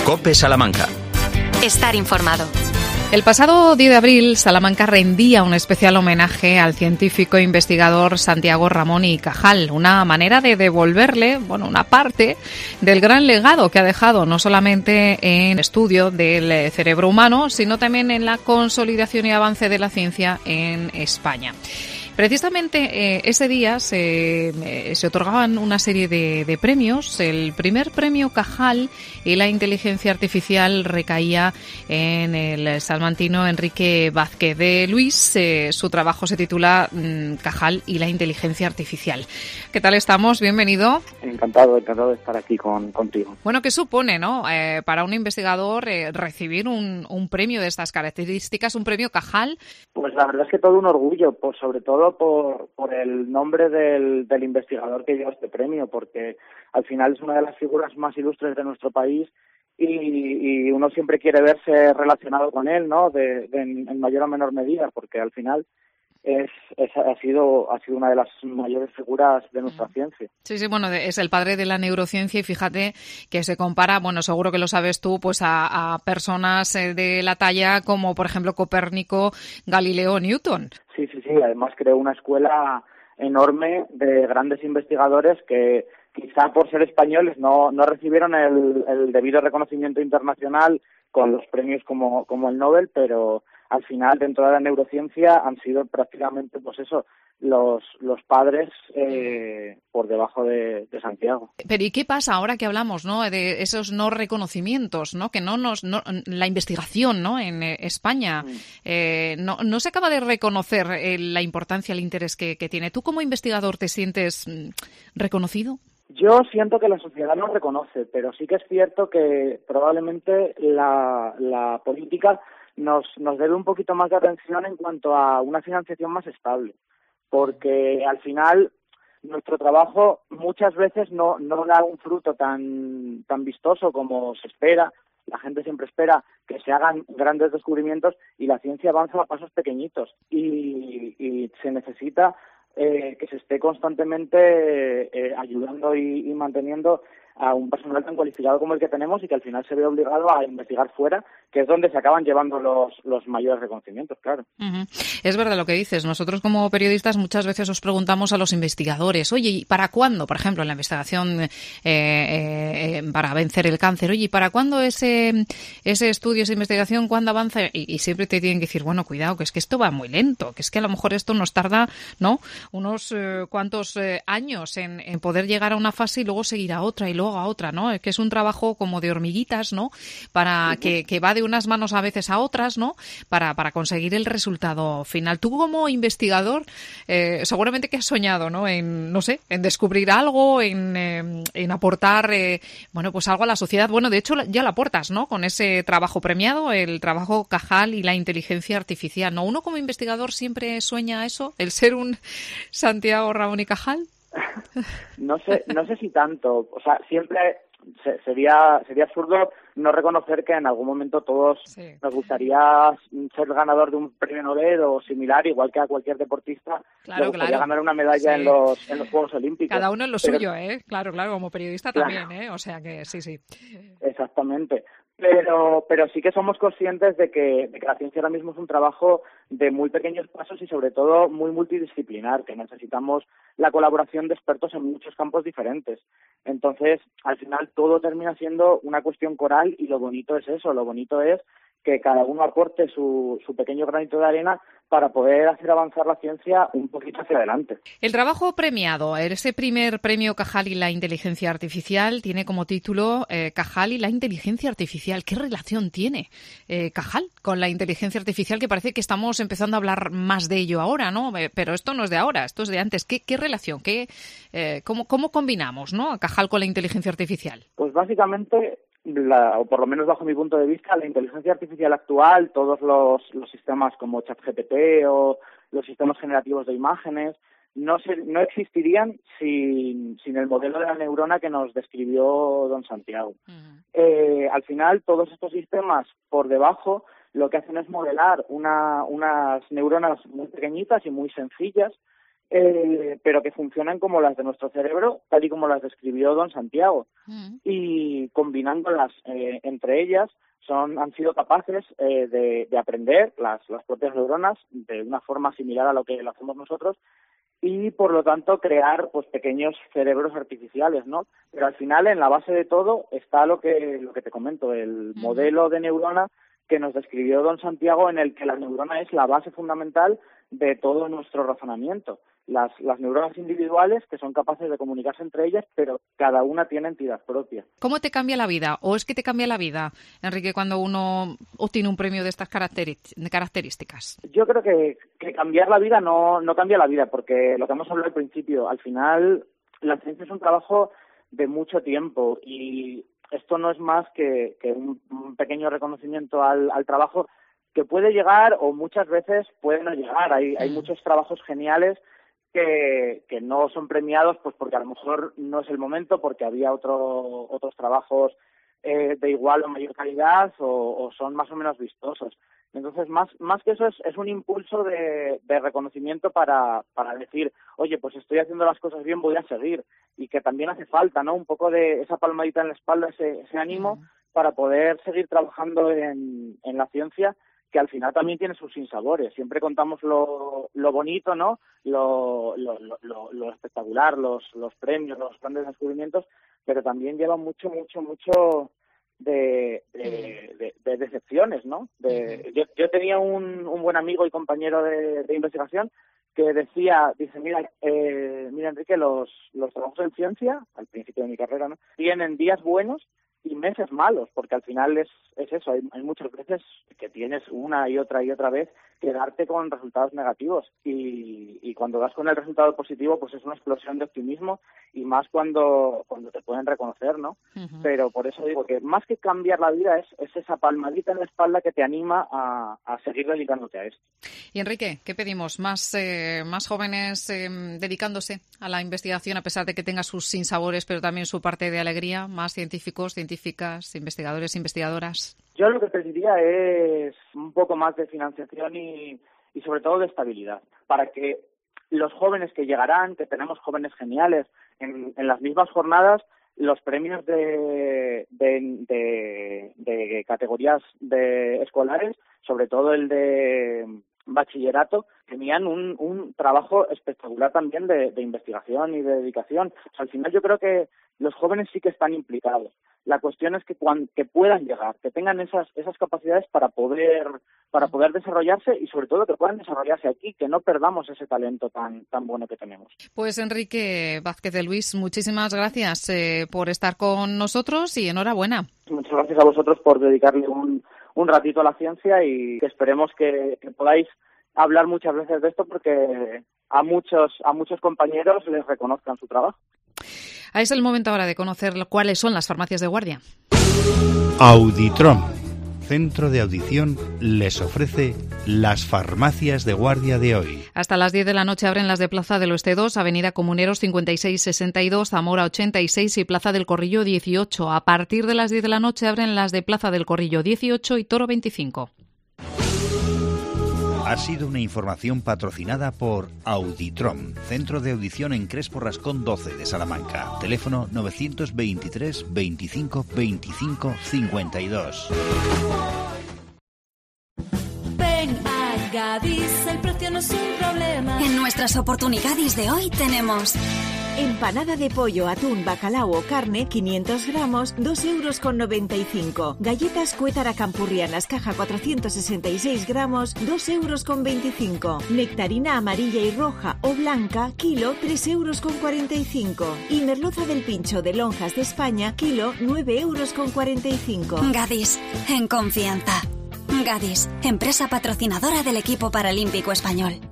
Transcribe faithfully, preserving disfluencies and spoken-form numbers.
COPE Salamanca. Estar informado. El pasado diez de abril, Salamanca rendía un especial homenaje al científico e investigador Santiago Ramón y Cajal, una manera de devolverle, bueno, una parte del gran legado que ha dejado, no solamente en el estudio del cerebro humano, sino también en la consolidación y avance de la ciencia en España. Precisamente eh, ese día se, eh, se otorgaban una serie de, de premios. El primer premio Cajal y la inteligencia artificial recaía en el salmantino Enrique Vázquez de Luis. Eh, su trabajo se titula mm, Cajal y la inteligencia artificial. ¿Qué tal estamos? Bienvenido. Encantado, encantado de estar aquí con, contigo. Bueno, ¿qué supone, no, eh, para un investigador eh, recibir un, un premio de estas características, un premio Cajal? Pues la verdad es que todo un orgullo, por sobre todo Por, por el nombre del, del investigador que lleva este premio, porque al final es una de las figuras más ilustres de nuestro país y, y uno siempre quiere verse relacionado con él, ¿no? De, de, en mayor o menor medida, porque al final es, es ha sido ha sido una de las mayores figuras de nuestra ciencia. Sí, sí, bueno, es el padre de la neurociencia y fíjate que se compara, bueno, seguro que lo sabes tú, pues a, a personas de la talla como, por ejemplo, Copérnico, Galileo, Newton. Sí, sí, sí. Además creó una escuela enorme de grandes investigadores que quizá por ser españoles no, no recibieron el, el debido reconocimiento internacional con los premios como, como el Nobel, pero al final dentro de la neurociencia han sido prácticamente, pues eso, los los padres eh, por debajo de, de Santiago. Pero ¿y qué pasa ahora que hablamos, no, de esos no reconocimientos, no, que no nos no, la investigación, no, en eh, España mm. eh, no no se acaba de reconocer eh, la importancia, el interés que, que tiene? ¿Tú como investigador te sientes mm, reconocido? Yo siento que la sociedad no reconoce, pero sí que es cierto que probablemente la la política nos nos debe un poquito más de atención en cuanto a una financiación más estable, porque al final nuestro trabajo muchas veces no no da un fruto tan tan vistoso como se espera. La gente siempre espera que se hagan grandes descubrimientos y la ciencia avanza a pasos pequeñitos y, y se necesita eh, que se esté constantemente eh, ayudando y, y manteniendo a un personal tan cualificado como el que tenemos y que al final se ve obligado a investigar fuera, que es donde se acaban llevando los, los mayores reconocimientos, claro. Uh-huh. Es verdad lo que dices. Nosotros como periodistas muchas veces os preguntamos a los investigadores, oye, ¿y para cuándo? Por ejemplo, en la investigación eh, eh, para vencer el cáncer, oye, ¿y para cuándo ese, ese estudio, esa investigación, cuándo avanza? Y, y siempre te tienen que decir, bueno, cuidado, que es que esto va muy lento, que es que a lo mejor esto nos tarda, ¿no?, unos eh, cuantos eh, años en, en poder llegar a una fase y luego seguir a otra y luego a otra, ¿no? Es que es un trabajo como de hormiguitas, ¿no? Para que, que va de unas manos a veces a otras, ¿no? Para, para conseguir el resultado final. Tú como investigador, eh, seguramente que has soñado, ¿no? En, no sé, en descubrir algo, en, eh, en aportar, eh, bueno, pues algo a la sociedad. Bueno, de hecho ya lo aportas, ¿no? Con ese trabajo premiado, el trabajo Cajal y la inteligencia artificial, ¿no? Uno como investigador siempre sueña eso, el ser un Santiago Ramón y Cajal. No sé, no sé si tanto. O sea, siempre se, sería sería absurdo no reconocer que en algún momento todos sí. nos gustaría ser ganador de un premio Nobel o similar, igual que a cualquier deportista claro, le gustaría claro. ganar una medalla sí. en los en los Juegos Olímpicos. Cada uno en lo Pero, suyo, ¿eh? Claro, claro, como periodista claro. también, ¿eh? O sea que sí, sí. Exactamente. Pero pero sí que somos conscientes de que, de que la ciencia ahora mismo es un trabajo de muy pequeños pasos y sobre todo muy multidisciplinar, que necesitamos la colaboración de expertos en muchos campos diferentes. Entonces, al final todo termina siendo una cuestión coral y lo bonito es eso, lo bonito es que cada uno aporte su, su pequeño granito de arena para poder hacer avanzar la ciencia un poquito hacia adelante. El trabajo premiado, ese primer premio Cajal y la inteligencia artificial, tiene como título eh, Cajal y la inteligencia artificial. ¿Qué relación tiene eh, Cajal con la inteligencia artificial? Que parece que estamos empezando a hablar más de ello ahora, ¿no? Eh, pero esto no es de ahora, esto es de antes. ¿Qué, qué relación? ¿Qué, eh, cómo, ¿Cómo combinamos, ¿no?, a Cajal con la inteligencia artificial? Pues básicamente... La, o por lo menos bajo mi punto de vista, la inteligencia artificial actual, todos los, los sistemas como ChatGPT o los sistemas generativos de imágenes, no se, no existirían sin, sin el modelo de la neurona que nos describió don Santiago. Uh-huh. Eh, al final, todos estos sistemas por debajo lo que hacen es modelar una, unas neuronas muy pequeñitas y muy sencillas eh, pero que funcionan como las de nuestro cerebro, tal y como las describió don Santiago. Mm. Y combinándolas eh, entre ellas, son han sido capaces eh, de, de aprender las, las propias neuronas de una forma similar a lo que lo hacemos nosotros, y por lo tanto crear pues pequeños cerebros artificiales, ¿no? Pero al final, en la base de todo, está lo que lo que te comento, el modelo de neurona que nos describió don Santiago, en el que la neurona es la base fundamental de todo nuestro razonamiento. Las, las neuronas individuales, que son capaces de comunicarse entre ellas, pero cada una tiene entidad propia. ¿Cómo te cambia la vida? ¿O es que te cambia la vida, Enrique, cuando uno obtiene un premio de estas características? Yo creo que, que cambiar la vida no, no cambia la vida, porque lo que hemos hablado al principio, al final la ciencia es un trabajo de mucho tiempo, y esto no es más que, que un, un pequeño reconocimiento al, al trabajo que puede llegar, o muchas veces puede no llegar. Hay, hay muchos trabajos geniales que, que no son premiados, pues porque a lo mejor no es el momento, porque había otro, otros trabajos eh, de igual o mayor calidad, o, o son más o menos vistosos. Entonces, más más que eso, es, es un impulso de, de reconocimiento para, para decir, oye, pues estoy haciendo las cosas bien, voy a seguir. Y que también hace falta, ¿no? Un poco de esa palmadita en la espalda, ese, ese ánimo uh-huh. para poder seguir trabajando en, en la ciencia, que al final también tiene sus sinsabores. Siempre contamos lo, lo bonito, ¿no? Lo, lo, lo, lo espectacular, los, los premios, los grandes descubrimientos, pero también lleva mucho, mucho, mucho de, de, de, de decepciones, ¿no? De, yo, yo tenía un, un buen amigo y compañero de, de investigación que decía, dice, mira, eh, mira Enrique, los, los trabajos en ciencia, al principio de mi carrera, ¿no? Tienen días buenos y meses malos, porque al final es, es eso, hay, hay muchas veces que tienes una y otra y otra vez que darte con resultados negativos, y, y cuando das con el resultado positivo, pues es una explosión de optimismo, y más cuando cuando te pueden reconocer, ¿no? Uh-huh. Pero por eso digo que más que cambiar la vida es, es esa palmadita en la espalda que te anima a, a seguir dedicándote a esto. Y Enrique, ¿qué pedimos? ¿Más, eh, más jóvenes eh, dedicándose a la investigación, a pesar de que tenga sus sinsabores, pero también su parte de alegría? ¿Más científicos, científicas, investigadores, investigadoras? Yo lo que pediría es un poco más de financiación y, y sobre todo de estabilidad, para que los jóvenes que llegarán, que tenemos jóvenes geniales, en, en las mismas jornadas, los premios de, de, de, de categorías de escolares, sobre todo el de bachillerato, tenían un, un trabajo espectacular también de, de investigación y de dedicación. O sea, al final yo creo que los jóvenes sí que están implicados. La cuestión es que, cuando, que puedan llegar, que tengan esas esas capacidades para poder para poder desarrollarse, y sobre todo que puedan desarrollarse aquí, que no perdamos ese talento tan tan bueno que tenemos. Pues Enrique Vázquez de Luis, muchísimas gracias eh, por estar con nosotros y enhorabuena. Muchas gracias a vosotros por dedicarle un, un ratito a la ciencia, y que esperemos que, que podáis hablar muchas veces de esto, porque a muchos a muchos compañeros les reconozcan su trabajo. Es el momento ahora de conocer cuáles son las farmacias de guardia. Auditrom, centro de audición, les ofrece las farmacias de guardia de hoy. Hasta las diez de la noche abren las de Plaza del Oeste dos, Avenida Comuneros cincuenta y seis sesenta y dos, Zamora ochenta y seis y Plaza del Corrillo dieciocho. A partir de las diez de la noche abren las de Plaza del Corrillo dieciocho y Toro veinticinco. Ha sido una información patrocinada por Auditrom, centro de audición en Crespo Rascón doce de Salamanca. Teléfono novecientos veintitrés veinticinco veinticinco cincuenta y dos. Ven a Gadis, el precio no es un problema. En nuestras oportunidades de hoy tenemos empanada de pollo, atún, bacalao o carne, quinientos gramos, dos euros con noventa y cinco. Galletas Cuétara Campurrianas, caja cuatrocientos sesenta y seis gramos, dos euros con veinticinco. Nectarina amarilla y roja o blanca, kilo, tres euros con cuarenta y cinco. Y merluza del pincho de lonjas de España, kilo, nueve euros con cuarenta y cinco. Gadis, en confianza. Gadis, empresa patrocinadora del equipo paralímpico español.